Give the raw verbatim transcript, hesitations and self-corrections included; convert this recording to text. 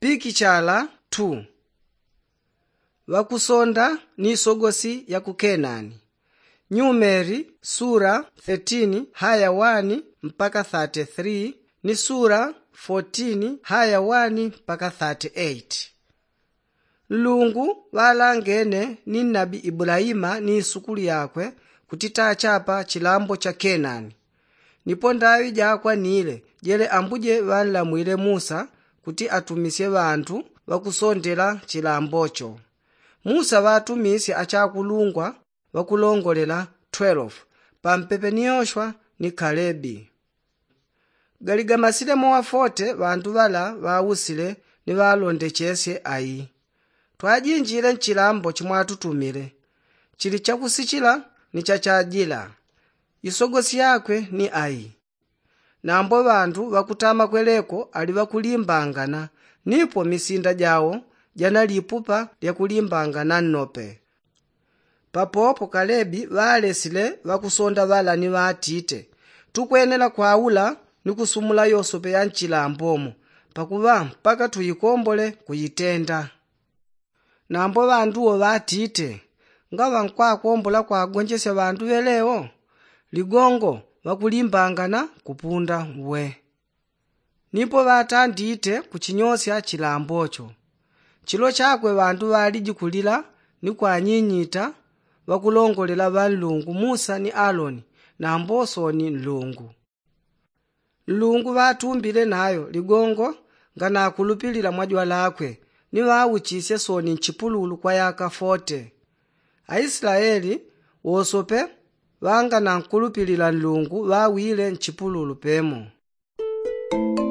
Pikichala two. Wakusonda ni sogosi ya ku Kenani. Numeri sura thirteen haya one mpaka thirty-three ni sura fourteen haya one mpaka thirty-eight. Lungu walangene ni nabi Ibrahima ni sukulu yakwe kutita chapa chilambo cha Kenani. Nipo ndawi jakwa nile jele ambuje wanlamwile Musa kuti atumisye bantu wakusondela chilambocho. Musa watumisye achakulungwa wakulongolela twelve pampepe ni Yoshua ni Kalebi. Galigamasile mowa forty bantu bala wawusile ni walondechesye ayi. Twajinjile nchilambo chimwatutumile. Chili chakusichila ni chachajila. Isogosi yakwe ni ayi. Nambo bantu wakutama kweleko ali wakulimbangana nipo misinda jawo jana lipupa lya kulimbangana nnope. Papopo Kalebi walesile wakusonda wala ni watite. Tukwenela kwaula ni kusumula yosope ya nchilambomo pakuba mpaka tuyikombole kuyitenda. Nambo bantu wo watite ngawa nkwa kombola kwa gonjesya bantu beleo ligongo wakulimbangana kupunda we. Nipo batandite kuchinyosya chilambocho. Chilo chakwe bantu walijikulila ni kwa nyinyita wakulongolela balungu Musa ni Aloni na mboso ni lungu. Lungu batumbile nayo ligongo ngana kulupilila mwajwa lakwe ni wawuchisye soni nchipululu kwa yaka forty. Aisraeli wosope wanga na nkulupilila lungu wawile nchipululu pemo.